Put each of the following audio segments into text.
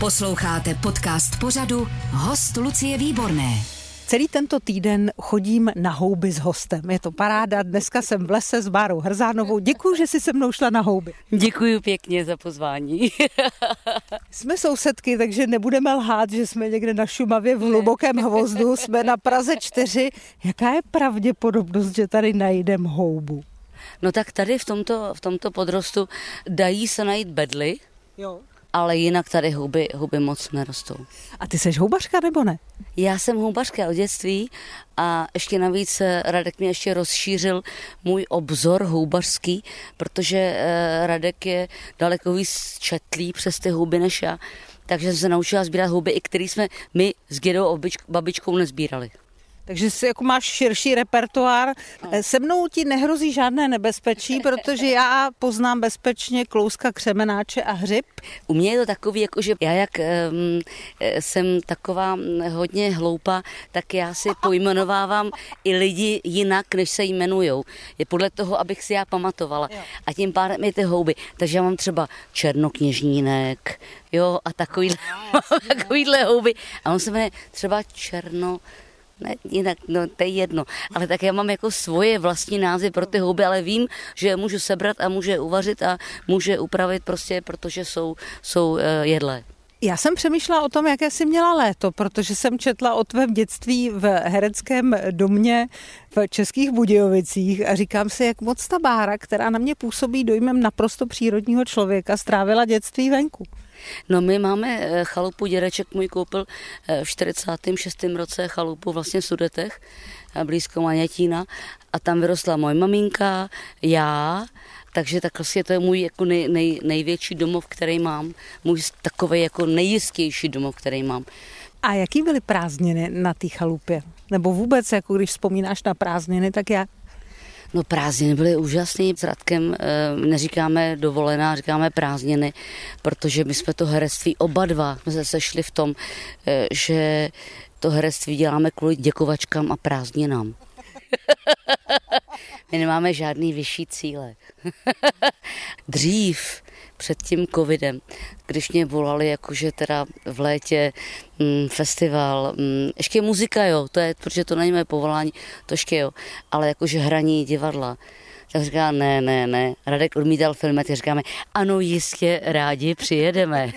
Posloucháte podcast pořadu Host Lucie Výborné. Celý tento týden chodím na houby s hostem. Je to paráda, dneska jsem v lese s Bárou Hrzánovou. Děkuji, že jsi se mnou šla na houby. Děkuji pěkně za pozvání. Jsme sousedky, takže nebudeme lhát, že jsme někde na Šumavě v hlubokém hvozdu. Jsme na Praze 4. Jaká je pravděpodobnost, že tady najdem houbu? No tak tady v tomto podrostu dají se najít bedly, Jo. ale jinak tady houby moc nerostou. A ty seš houbařka nebo ne? Já jsem houbařka od dětství a ještě navíc Radek mě ještě rozšířil můj obzor houbařský, protože Radek je daleko víc četlý přes ty houby než já, takže jsem se naučila sbírat houby, i které jsme my s dědou a babičkou nezbírali. Takže si jako máš širší repertoár. Se mnou ti nehrozí žádné nebezpečí, protože já poznám bezpečně klouska, křemenáče a hřib. U mě je to takový, jakože já jak jsem taková hodně hloupá, tak já si pojmenovávám i lidi jinak, než se jmenujou. Je podle toho, abych si já pamatovala. A tím pádem je ty houby. Takže já mám třeba černokněžnínek, jo, a takovýhle houby. A on se jmenuje třeba Ne, jinak, no to je jedno, ale tak já mám jako svoje vlastní názvy pro ty houby, ale vím, že je můžu sebrat a můžu je uvařit a můžu je upravit prostě, protože jsou jedlé. Já jsem přemýšlela o tom, jaké jsi měla léto, protože jsem četla o tvém dětství v hereckém domě v Českých Budějovicích a říkám si, jak moc ta Bára, která na mě působí dojmem naprosto přírodního člověka, strávila dětství venku. No my máme chalupu, dědeček můj koupil v 46. roce chalupu vlastně v Sudetech, blízko Manětína, a tam vyrostla moje maminka, já, takže tak vlastně to je můj jako největší domov, který mám, můj takovej jako nejistější domov, který mám. A jaký byly prázdniny na té chalupě? Nebo vůbec, jako když vzpomínáš na prázdniny, tak jak? No prázdniny byly úžasný. S Radkem neříkáme dovolená, říkáme prázdniny, protože my jsme to herectví oba dva jsme se sešli v tom, že to herectví děláme kvůli děkovačkám a prázdninám. My nemáme žádný vyšší cíle. Dřív, před tím covidem, když mě volali, jakože teda v létě festival, ještě muzika, jo, to je, protože to není moje povolání, to ještě jo, ale jakože hraní divadla. Tak říká, ne, Radek odmítal filmy, tak říkáme, ano, jistě, rádi přijedeme.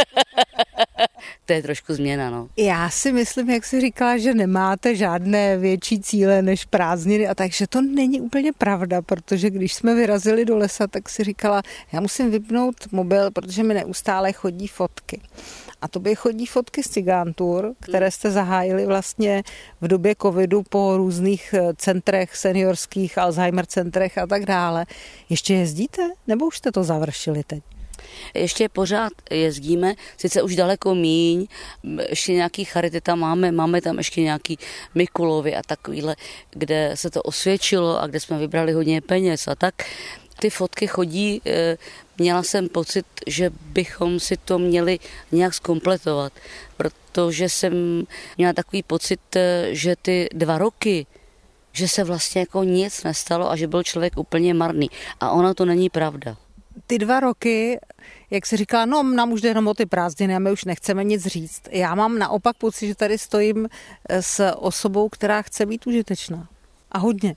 To je trošku změna, no. Já si myslím, jak jsi říkala, že nemáte žádné větší cíle než prázdniny a takže to není úplně pravda, protože když jsme vyrazili do lesa, tak si říkala, já musím vypnout mobil, protože mi neustále chodí fotky. A tobě chodí fotky z Cigántur, které jste zahájili vlastně v době covidu po různých centrech seniorských, Alzheimer centrech a tak dále. Ještě jezdíte? Nebo už jste to završili teď? Ještě pořád jezdíme, sice už daleko míň, ještě nějaký charity tam máme tam ještě nějaký Mikulovy a takovýhle, kde se to osvědčilo a kde jsme vybrali hodně peněz a tak. Ty fotky chodí, měla jsem pocit, že bychom si to měli nějak zkompletovat, protože jsem měla takový pocit, že ty 2 roky, že se vlastně jako nic nestalo a že byl člověk úplně marný. A ono to není pravda. Ty 2 roky, jak jsi říkala, no nám už jde jenom o ty prázdniny a my už nechceme nic říct. Já mám naopak pocit, že tady stojím s osobou, která chce být užitečná. A hodně.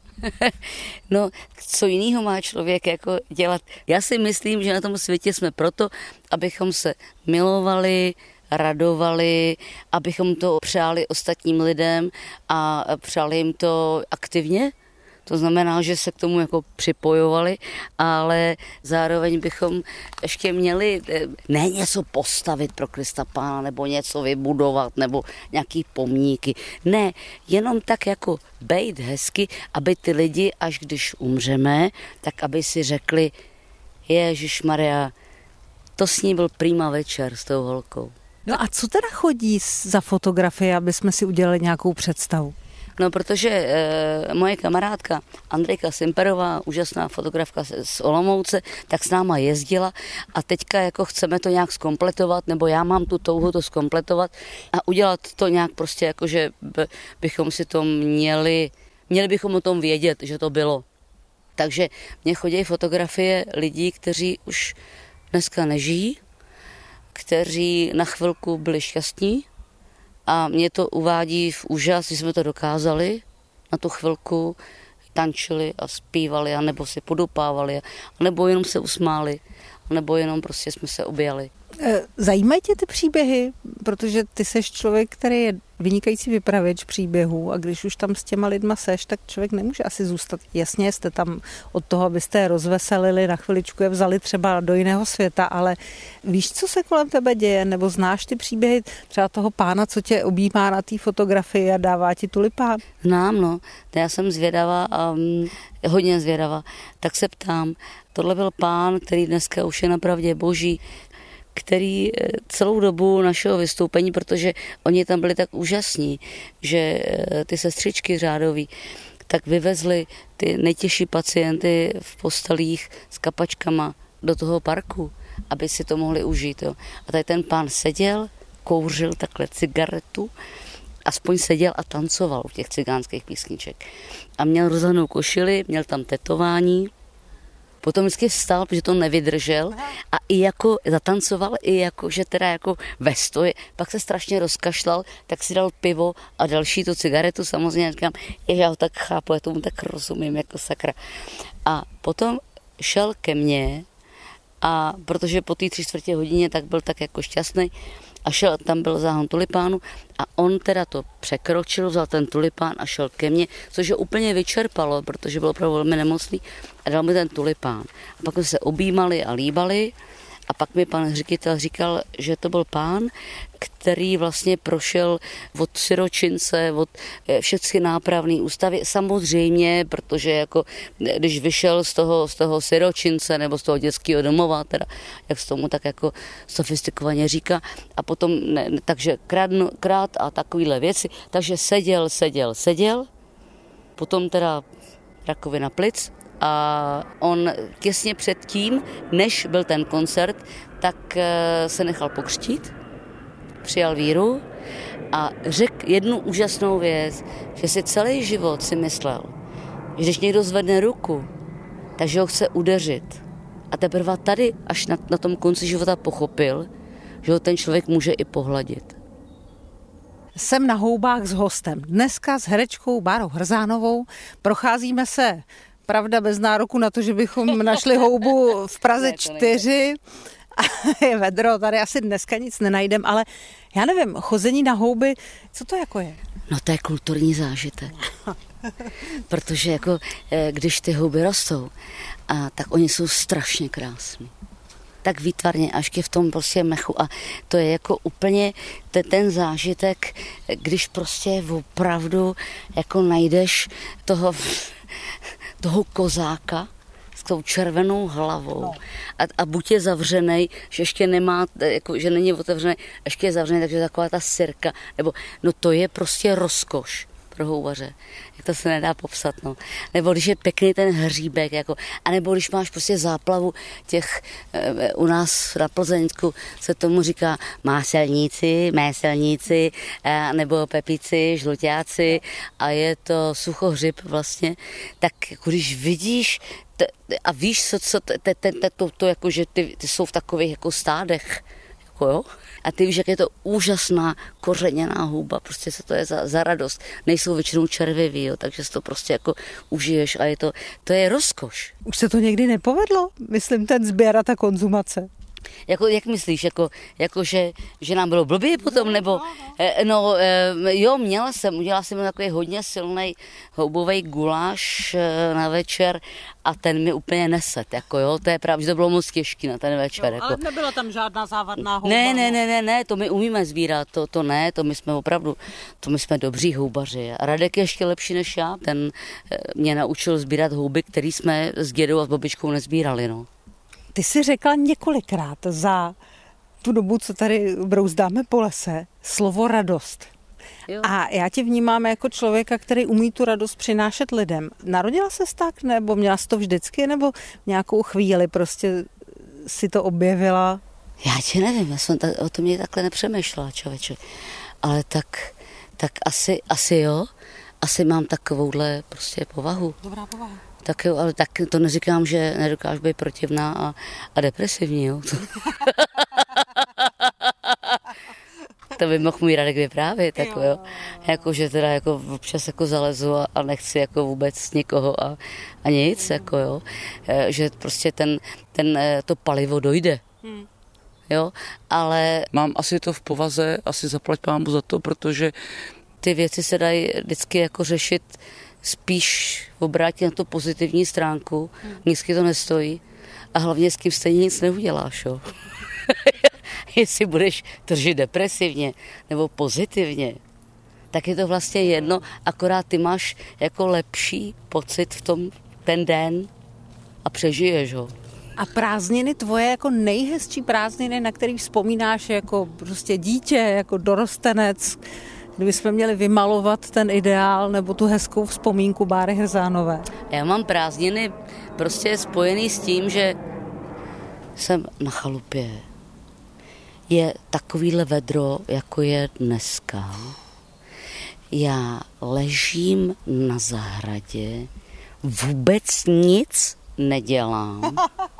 No, co jiného má člověk jako dělat? Já si myslím, že na tom světě jsme proto, abychom se milovali, radovali, abychom to přáli ostatním lidem a přáli jim to aktivně. To znamená, že se k tomu jako připojovali, ale zároveň bychom ještě měli ne něco postavit pro Krista Pána, nebo něco vybudovat, nebo nějaký pomníky. Ne, jenom tak jako bejt hezky, aby ty lidi, až když umřeme, tak aby si řekli, Ježišmarja, to s ní byl prima večer s tou holkou. No a co teda chodí za fotografie, aby jsme si udělali nějakou představu? No, protože moje kamarádka Andrejka Simperová, úžasná fotografka z Olomouce, tak s náma jezdila a teďka jako chceme to nějak zkompletovat, nebo já mám tu touhu to zkompletovat a udělat to nějak prostě jako, že bychom si to měli bychom o tom vědět, že to bylo. Takže mně chodí fotografie lidí, kteří už dneska nežijí, kteří na chvilku byli šťastní a mě to uvádí v úžas, že jsme to dokázali na tu chvilku, tančili a zpívali, anebo si podupávali, anebo jenom se usmáli, nebo jenom prostě jsme se objali. Zajímají tě ty příběhy, protože ty seš člověk, který je vynikající vypravěč příběhů a když už tam s těma lidma seš, tak člověk nemůže asi zůstat. Jasně, jste tam od toho, abyste je rozveselili, na chviličku je vzali třeba do jiného světa, ale víš, co se kolem tebe děje, nebo znáš ty příběhy třeba toho pána, co tě objímá na té fotografii a dává ti tulipán? Znám, no. Já jsem zvědavá a hodně zvědavá. Tak se ptám, tohle byl pán, který dneska už je napravdě boží, který celou dobu našeho vystoupení, protože oni tam byli tak úžasní, že ty sestřičky řádoví, tak vyvezli ty nejtěžší pacienty v postelích s kapačkama do toho parku, aby si to mohli užít. Jo. A tady ten pán seděl, kouřil takhle cigaretu, aspoň seděl a tancoval u těch cigánských písniček. A měl rozhanou košili, měl tam tetování, potom vždycky vstal, protože to nevydržel a i jako zatancoval, i jako, že teda jako ve stoji, pak se strašně rozkašlal, tak si dal pivo a další tu cigaretu, samozřejmě říkám, já ho tak chápu, já tomu tak rozumím, jako sakra. A potom šel ke mně a protože po té 3/4 hodině tak byl tak jako šťastný a šel, tam byl záhon tulipánu a on teda to překročil, vzal ten tulipán a šel ke mně, což ho úplně vyčerpalo, protože byl opravdu velmi nemocný a dal mi ten tulipán. A pak jsme se objímali a líbali a pak mi pan ředitel říkal, že to byl pán, který vlastně prošel od siročince, od všechny nápravné ústavy, samozřejmě, protože jako když vyšel z toho siročince nebo z toho dětského domova, teda, jak se tomu tak jako sofistikovaně říká, a potom, takže krát a takovýhle věci, takže seděl, potom teda rakovina plic, a on těsně předtím, než byl ten koncert, tak se nechal pokřtít, přijal víru a řekl jednu úžasnou věc, že si celý život si myslel, že když někdo zvedne ruku, takže ho chce udeřit. A teprve tady až na tom konci života pochopil, že ho ten člověk může i pohladit. Jsem na Houbách s hostem. Dneska s herečkou Bárou Hrzánovou procházíme se, pravda, bez nároku na to, že bychom našli houbu v Praze 4. A je vedro, tady asi dneska nic nenajdem, ale já nevím, chození na houby, co to jako je? No to je kulturní zážitek. Protože jako, když ty houby rostou, tak oni jsou strašně krásní. Tak výtvarně, až v tom prostě mechu a to je jako úplně ten zážitek, když prostě opravdu jako najdeš toho kozáka s tou červenou hlavou. No. A buď je zavřenej, že ještě nemá, jako, že není otevřený, ještě je zavřený, takže taková ta sirka, nebo no to je prostě rozkoš pro houbaře. Jak to se nedá popsat, no. Nebo když je pěkný ten hříbek, jako, anebo když máš prostě záplavu těch, u nás na Plzeňsku se tomu říká máselníci, méselníci, nebo pepíci, žluťáci a je to suchohřib vlastně, tak jako když vidíš a víš, to jako, že ty jsou v takových jako stádech, jako jo, a ty víš, jak je to úžasná kořeněná houba, prostě co to je za radost. Nejsou většinou červiví, jo, takže si to prostě jako užiješ a to je rozkoš. Už se to někdy nepovedlo? Myslím, ten sběr a ta konzumace. Jak myslíš, že nám bylo blbě potom, nebo jo, udělala jsem takový hodně silný houbový guláš na večer a ten mi úplně neset, jako jo, to je právě, že to bylo moc těžký na ten večer. Jo, ale jako. Nebyla tam žádná závadná houba. Ne, to my umíme sbírat, to ne, to my jsme opravdu, to my jsme dobří houbaři. A Radek je ještě lepší než já, ten mě naučil sbírat houby, který jsme s dědou a s babičkou nezbírali, no. Ty jsi řekla několikrát za tu dobu, co tady brouzdáme po lese, slovo radost. Jo. A já tě vnímám jako člověka, který umí tu radost přinášet lidem. Narodila ses tak, nebo měla jsi to vždycky, nebo nějakou chvíli prostě si to objevila? Já ti nevím, já jsem o tom někdy takhle nepřemýšlela, člověče. Ale tak asi jo, asi mám takovouhle prostě povahu. Dobrá povaha. Tak jo, ale tak to neříkám, že nedokážu být protivná a depresivní, jo. To by mohl můj Radek vyprávět, jako, jo. Jako, že teda jako občas jako zalezu a nechci jako vůbec nikoho a nic, jako jo. Že prostě to palivo dojde. Jo, ale... Mám asi to v povaze, asi zaplať pámu za to, protože ty věci se dají vždycky jako řešit spíš obrátit na tu pozitivní stránku, nízky to nestojí a hlavně s kým stejně nic neuděláš, jo. Jestli budeš držet depresivně nebo pozitivně, tak je to vlastně jedno, akorát ty máš jako lepší pocit v tom ten den a přežiješ ho. A prázdniny tvoje jako nejhezčí prázdniny, na který vzpomínáš jako prostě dítě, jako dorostenec, kdybychom měli vymalovat ten ideál nebo tu hezkou vzpomínku Báry Hrzánové? Já mám prázdniny prostě spojený s tím, že jsem na chalupě. Je takovýhle vedro, jako je dneska. Já ležím na zahradě, vůbec nic nedělám.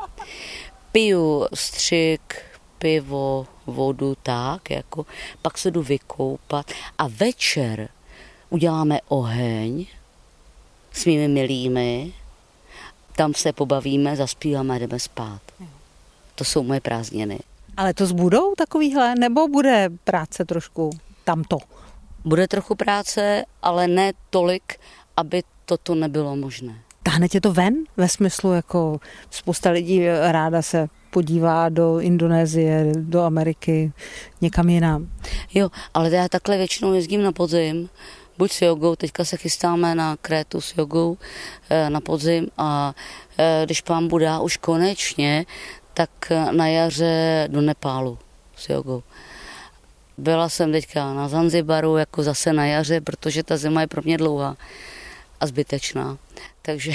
Piju střik, pivo, vodu, tak, jako, pak se jdu vykoupat a večer uděláme oheň s mými milými, tam se pobavíme, zaspíváme a jdeme spát. To jsou moje prázdniny. Ale to zbudou takovýhle, nebo bude práce trošku tamto? Bude trochu práce, ale ne tolik, aby toto nebylo možné. Táhne tě to ven? Ve smyslu, jako spousta lidí ráda se podívá do Indonésie, do Ameriky, někam jinam. Jo, ale já takhle většinou jezdím na podzim, buď s jogou, teďka se chystáme na Krétu s jogou na podzim a když pán Buddha už konečně, tak na jaře do Nepálu s jogou. Byla jsem teďka na Zanzibaru, jako zase na jaře, protože ta zima je pro mě dlouhá a zbytečná. Takže,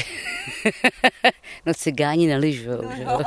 no cigáni nelyžujou, že jo?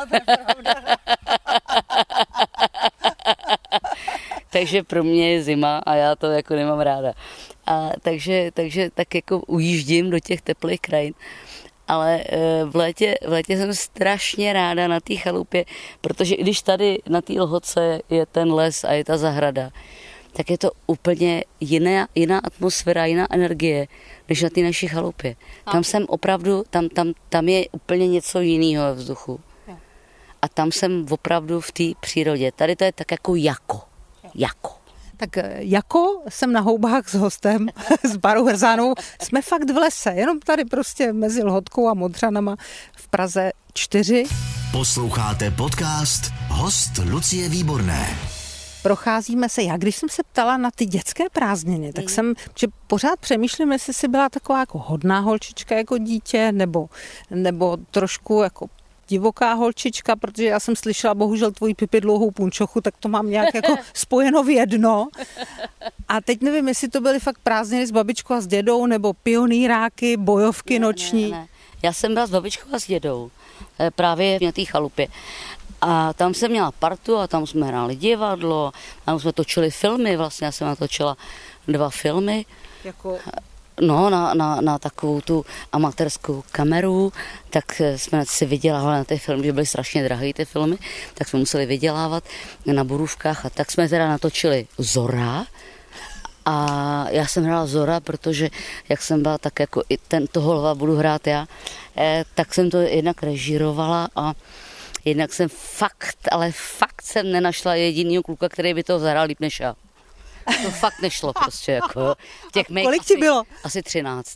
Takže pro mě je zima a já to jako nemám ráda. A takže tak jako ujíždím do těch teplých krajin. Ale v létě jsem strašně ráda na té chalupě, protože když tady na té Lhoce je ten les a je ta zahrada, tak je to úplně jiná atmosféra, jiná energie, než na té naší chalupě. Tam jsem opravdu, tam je úplně něco jiného ve vzduchu. A tam jsem opravdu v té přírodě. Tady to je tak jako. Tak jako jsem na houbách s hostem, s Bárou Hrzánovou, jsme fakt v lese, jenom tady prostě mezi Lhotkou a Modřanama v Praze 4. Posloucháte podcast Host Lucie Výborné. Procházíme se, já když jsem se ptala na ty dětské prázdniny, tak že pořád přemýšlím, jestli jsi byla taková jako hodná holčička jako dítě, nebo trošku jako divoká holčička, protože já jsem slyšela bohužel tvoji Pipi dlouhou punčochu, tak to mám nějak jako spojeno v jedno. A teď nevím, jestli to byly fakt prázdniny s babičkou a s dědou, nebo pionýráky, bojovky noční. Ne. Já jsem byla s babičkou a s dědou, právě na té chalupě. A tam jsem měla partu a tam jsme hráli divadlo, tam jsme točili filmy, vlastně já jsem natočila 2 filmy. Jako... No, na takovou tu amatérskou kameru, tak jsme si vydělávali na ty filmy, že byly strašně drahé ty filmy, tak jsme museli vydělávat na borůvkách a tak jsme teda natočili Zora. A já jsem hrála Zora, protože jak jsem byla tak jako i toho lva budu hrát já, tak jsem to jednak režírovala a jednak jsem fakt jsem nenašla jedinýho kluka, který by to zahrál líp než já. To fakt nešlo prostě, jako těch kolik ti bylo? Asi 13.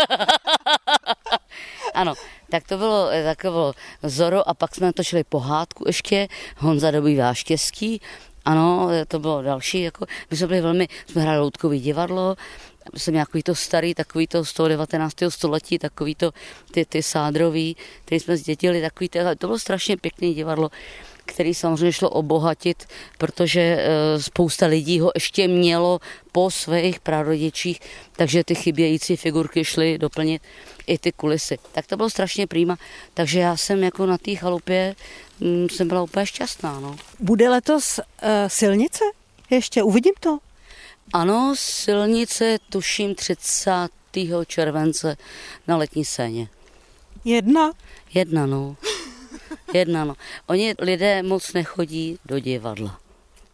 Ano, tak to bylo Zoro a pak jsme natočili pohádku ještě, Honza dobývá štěstí. Ano, to bylo další, jako, my jsme hráli loutkový divadlo, jsem nějaký to starý, takový to z toho 19. století, takový to ty sádrový, který jsme zdědili, takový to bylo strašně pěkný divadlo, který samozřejmě šlo obohatit, protože spousta lidí ho ještě mělo po svých prarodičích, takže ty chybějící figurky šly doplnit i ty kulisy. Tak to bylo strašně prima, takže já jsem jako na té chalupě jsem byla úplně šťastná. No. Bude letos silnice? Ještě uvidím to? Ano, silnice tuším 30. července na Letní scéně. Jedna, no. Oni lidé moc nechodí do divadla.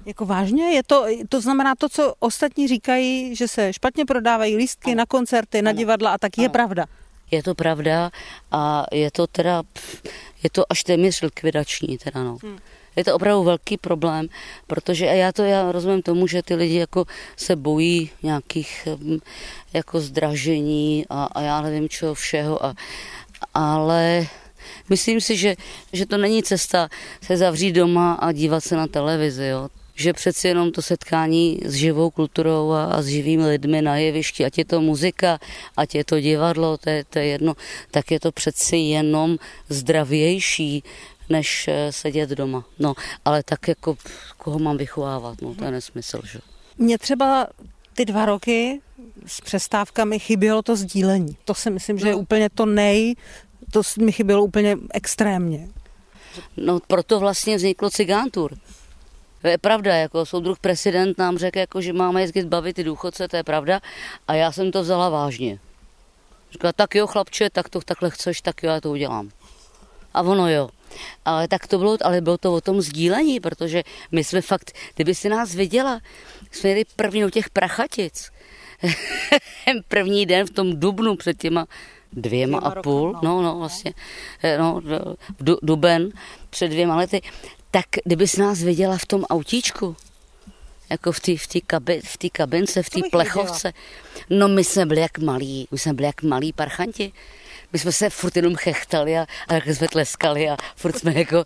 Jako vážně? To znamená to, co ostatní říkají, že se špatně prodávají lístky na koncerty, na divadla a tak je pravda. Je to pravda a je to až téměř likvidační teda no. Je to opravdu velký problém, protože já rozumím tomu, že ty lidi jako se bojí nějakých jako zdražení a já nevím čeho všeho, ale myslím si, že to není cesta se zavřít doma a dívat se na televizi, jo. Že přeci jenom to setkání s živou kulturou a s živými lidmi na jevišti, ať je to muzika, ať je to divadlo, to je jedno, tak je to přeci jenom zdravější, než sedět doma. No, ale tak jako koho mám vychovávat, no, to je nesmysl, že? Mně třeba ty 2 roky s přestávkami chybělo to sdílení. To si myslím, že je úplně to mi chybělo úplně extrémně. No, proto vlastně vzniklo Cigántur. To je pravda, jako soudruh prezident nám řekl, jako, že máme jezdit bavit ty důchodce, to je pravda, a já jsem to vzala vážně. Říkala, tak jo, chlapče, tak to takhle chceš, tak jo, já to udělám. A ono jo. Ale tak to bylo to o tom sdílení, protože my jsme fakt, kdyby si nás viděla, jsme jeli první do těch Prachatic. První den v tom dubnu před těma 2,5, no vlastně, no, duben před 2 lety, tak kdyby si nás viděla v tom autíčku, jako v té kabince, v té plechovce, no my jsme byli jak malí parchanti. My jsme se furt jenom chechtali a tak jsme tleskali a furt jsme jako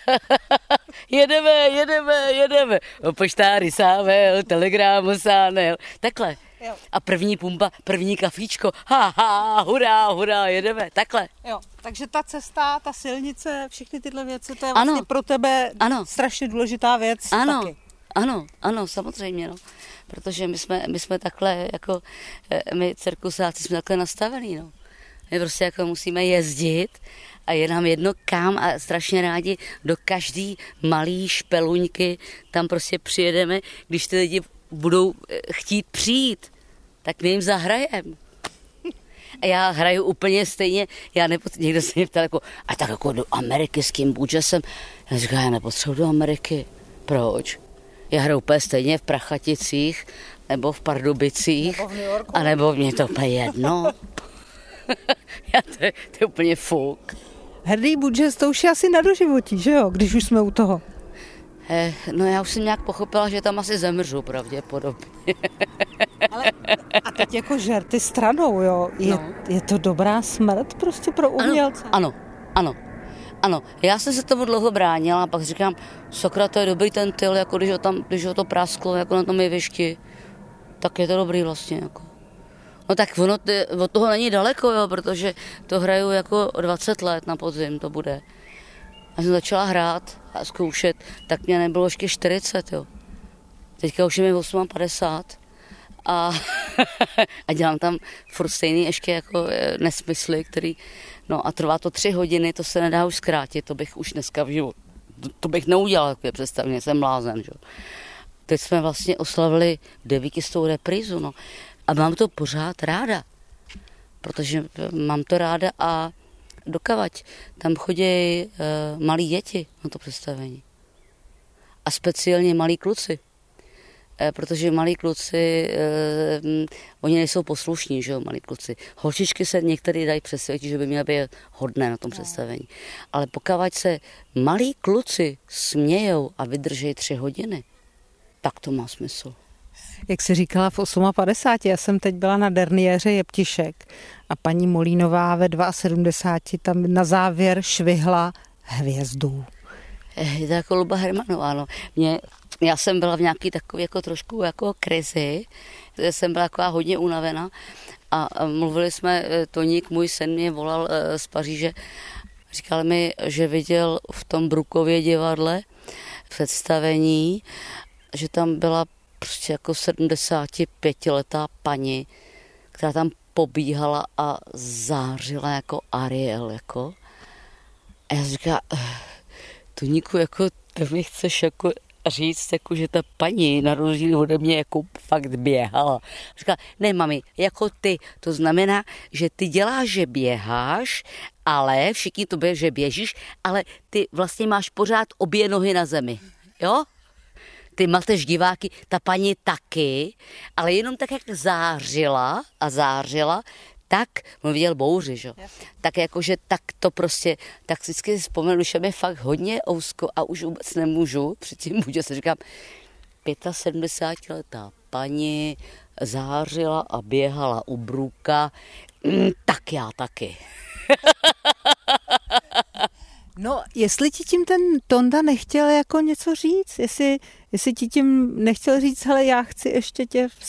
jedeme. Poštáři sável, telegramu sánel. Takhle. Jo. A první pumpa, první kafíčko. Hurá, jedeme. Takhle. Jo. Takže ta cesta, ta silnice, všechny tyhle věci, to je vlastně pro tebe strašně důležitá věc. Taky. Ano, samozřejmě, no. Protože my jsme takhle, jako my cirkusáci jsme takhle nastavení, no. My prostě jako musíme jezdit a je nám jedno kam a strašně rádi do každý malý špeluňky tam prostě přijedeme, když ty lidi budou chtít přijít, tak my jim zahrajeme. A já hraju úplně stejně, někdo se mě ptal jako, a tak jako do Ameriky s kým Budžesem? Já říkám, já nepotřebuji do Ameriky. Proč? Já hraju úplně stejně v Prachaticích, nebo v Pardubicích, nebo v New Yorku. A nebo mě to úplně jedno. to je úplně fuk. Hrdý Budžes, to už je asi na doživotí, že jo, když už jsme u toho. No já už jsem nějak pochopila, že tam asi zemřu pravděpodobně. Ale a teď jako žerty stranou, jo, je to dobrá smrt prostě pro umělce? Ano. Já jsem se tomu dlouho bránila a pak říkám, sakra, to je dobrý ten tyl, jako když ho to prásklo jako na tom jevišti, tak je to dobrý vlastně, jako. No tak ono od toho není daleko, jo, protože to hraju jako 20 let na podzim, to bude. A jsem začala hrát a zkoušet, tak mě nebylo ještě 40, jo. Teďka už je mi 58 a dělám tam furt stejný ještě jako nesmysly, který, no a trvá to 3 hodiny, to se nedá už zkrátit, to bych už dneska v životě, to bych neudělal takové představení, jsem blázen, že jo. Teď jsme vlastně oslavili 900. reprízu, no. A mám to pořád ráda, protože mám to ráda a dokavať tam chodí malí děti na to představení. A speciálně malí kluci, protože malí kluci, oni nejsou poslušní, že jo, malí kluci. Holčičky se některý dají přesvědčit, že by měly být hodné na tom představení. Ale pokud se malí kluci smějou a vydrží 3 hodiny, tak to má smysl. Jak jsi říkala v 58, já jsem teď byla na derniéře Jeptišek a paní Molínová ve 72 tam na závěr švihla hvězdu. Je to jako Luba Hermanová, no. Já jsem byla v nějaký takový jako trošku jako krizi, jsem byla taková hodně unavená a mluvili jsme, Toník, můj syn mě volal z Paříže, říkal mi, že viděl v tom Brukově divadle představení, že tam byla prostě jako 75letá paní, která tam pobíhala a zářila jako Ariel, jako. A já říkám, Toníku, jako ty mi chceš jako říct, jako, že ta paní na rozdíl ode mě jako fakt běhala. Říkala, ne mami, jako ty, to znamená, že ty děláš, že běháš, ale všichni to že běžíš, ale ty vlastně máš pořád obě nohy na zemi, jo? ty mateš diváky, ta paní taky, ale jenom tak, jak zářila, tak on viděl bouři, že? Tak jakože tak to prostě, tak vždycky si vzpomenu, když je mi fakt hodně ousko a už vůbec nemůžu, předtím můžu si říkám, 75letá paní zářila a běhala u bruka, tak já taky. No, jestli ti tím ten Tonda nechtěl jako něco říct, jestli ti tím nechtěl říct, hele, já chci ještě tě v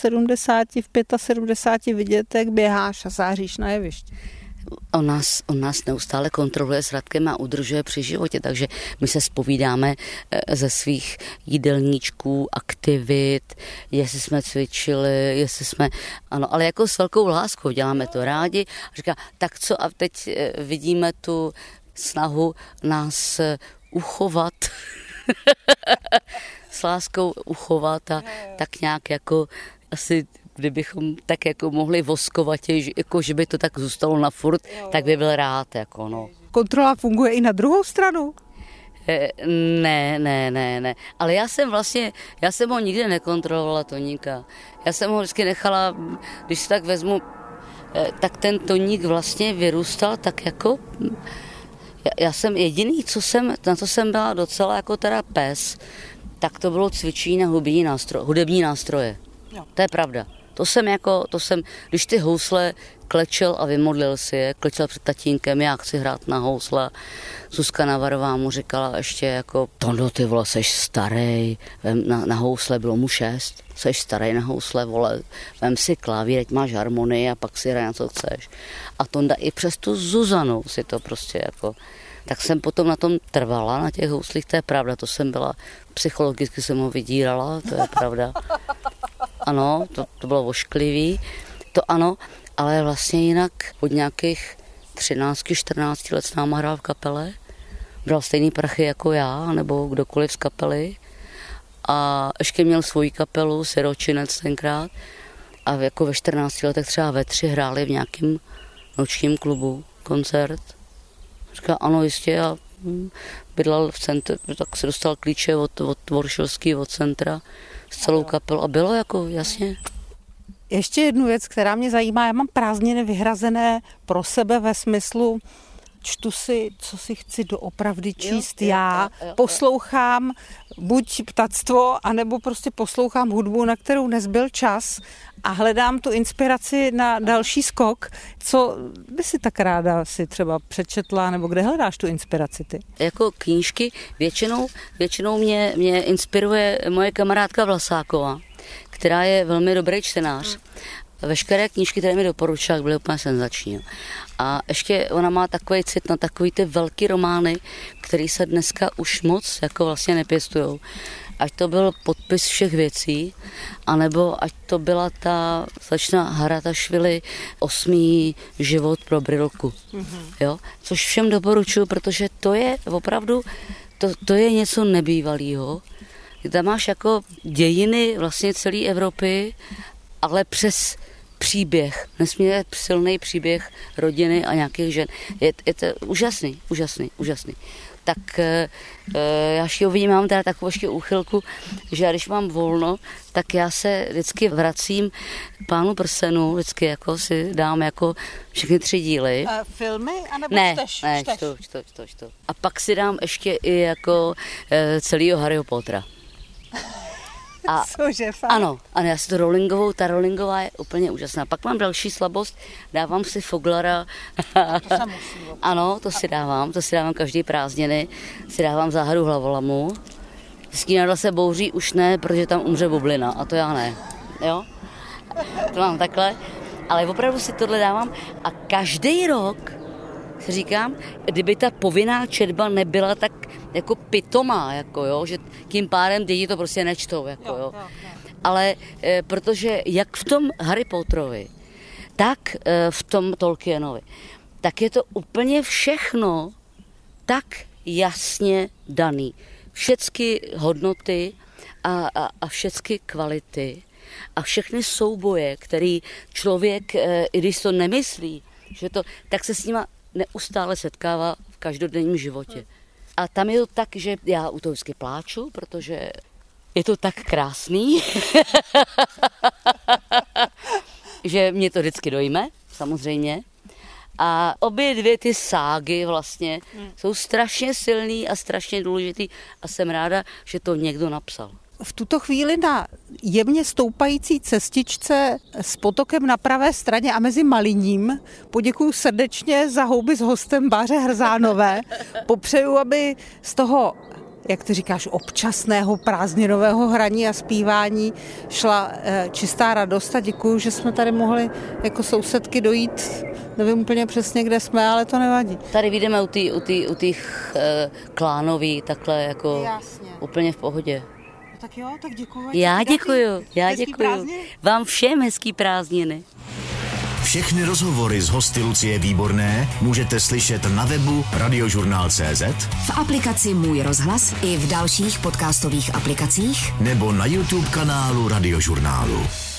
75 vidět, jak běháš a záříš na jevišti. On nás neustále kontroluje s Radkem a udržuje při životě, takže my se zpovídáme ze svých jídelníčků, aktivit, jestli jsme cvičili, jestli jsme, ano, ale jako s velkou láskou děláme to rádi. A říká, tak co a teď vidíme tu snahu nás uchovat, s láskou uchovat a tak nějak jako asi kdybychom tak jako mohli voskovatě, jako že by to tak zůstalo na furt, tak by byl rád. Jako, no. Kontrola funguje i na druhou stranu? Ne. Ale já jsem ho nikdy nekontrolovala, Toníka. Já jsem ho vždycky nechala, když si tak vezmu, tak ten Toník vlastně vyrůstal tak jako... Já jsem jediný, na co jsem byla docela jako teda pes, tak to bylo cvičení na hudební nástroje. Jo. To je pravda. To jsem, když ty housle klečel a vymodlil si je, klečel před tatínkem, já chci hrát na housle. Zuzka Navarová mu říkala ještě jako, Tondo, ty vole, seš starý, na housle bylo mu 6, seš starý na housle, vole, vem si klavír, ať máš harmonii a pak si hraj na co chceš. A Tonda i přes tu Zuzanu si to prostě jako, tak jsem potom na tom trvala, na těch houslích, to je pravda, to jsem byla, psychologicky jsem ho vydírala, to je pravda. Ano, to bylo ošklivý, to ano, ale vlastně jinak od nějakých 13-14 let s náma hrál v kapele, bral stejný prachy jako já, nebo kdokoliv z kapely a ještě měl svoji kapelu, Siročinec tenkrát a jako ve 14 letech třeba ve 3 hráli v nějakém nočním klubu koncert. Říká, ano, jistě, a bydlel v centru, tak se dostal klíče od Voršilský, od centra s celou kapelou a bylo jako, jasně. Ještě jednu věc, která mě zajímá, já mám prázdniny vyhrazené pro sebe ve smyslu, čtu si, co si chci doopravdy číst já, poslouchám buď ptactvo, anebo prostě poslouchám hudbu, na kterou nezbyl čas a hledám tu inspiraci na další skok. Co by si tak ráda si třeba přečetla, nebo kde hledáš tu inspiraci ty? Jako knížky většinou mě inspiruje moje kamarádka Vlasáková, která je velmi dobrý čtenář. Veškeré knížky, které mi doporučila, byly úplně senzační. A ještě ona má takový cit na takový ty velký romány, který se dneska už moc jako vlastně nepěstujou. Ať to byl podpis všech věcí, anebo ať to byla ta slečna Haratašvili 8. život pro Brilku. Jo? Což všem doporučuji, protože to je opravdu, to je něco nebývalého. Tam máš jako dějiny vlastně celé Evropy, ale přes příběh, nesmírně silný příběh rodiny a nějakých žen. Je to úžasný. Tak já vím, mám teda takovou ještě úchylku, že když mám volno, tak já se vždycky vracím k Pánu prstenů, vždycky jako si dám jako všechny 3 díly. Filmy? Anebo čteš? Ne, čtu. A pak si dám ještě i jako celýho Harryho Pottera. A cože, fakt? Ano, já si to ta Rowlingová je úplně úžasná. Pak mám další slabost, dávám si Foglara. To se musí. Ano, to si dávám každý prázdniny, si dávám Záhadu hlavolamu. Skínadla se bouří už ne, protože tam umře bublina a to já ne, jo? To mám takhle, ale opravdu si tohle dávám a každý rok si říkám, kdyby ta povinná četba nebyla tak jako pitomá, jako jo, že tím pádem děti to prostě nečtou, jako jo. Ale protože jak v tom Harry Potterovi, tak v tom Tolkienovi, tak je to úplně všechno tak jasně daný. Všechny hodnoty a všechny kvality a všechny souboje, který člověk, i když to nemyslí, že to, tak se s nima neustále setkává v každodenním životě. A tam je to tak, že já u toho vždycky pláču, protože Je to tak krásný, že mě to vždycky dojme, samozřejmě. A obě dvě ty ságy vlastně jsou strašně silný a strašně důležitý a jsem ráda, že to někdo napsal. V tuto chvíli na jemně stoupající cestičce s potokem na pravé straně a mezi Maliním poděkuju srdečně za houby s hostem Báře Hrzánové. Popřeju, aby z toho, jak ty říkáš, občasného prázdninového hraní a zpívání šla čistá radost a děkuju, že jsme tady mohli jako sousedky dojít. Nevím úplně přesně, kde jsme, ale to nevadí. Tady vyjdeme u těch klánový, takhle jako Jasně. úplně v pohodě. Tak jo, tak děkuju. Já děkuju. Prázdniny. Vám všem hezký prázdniny. Všechny rozhovory s hosty Lucie Výborné můžete slyšet na webu Radiožurnál.cz, V aplikaci Můj rozhlas i v dalších podcastových aplikacích nebo na YouTube kanálu Radiožurnálu.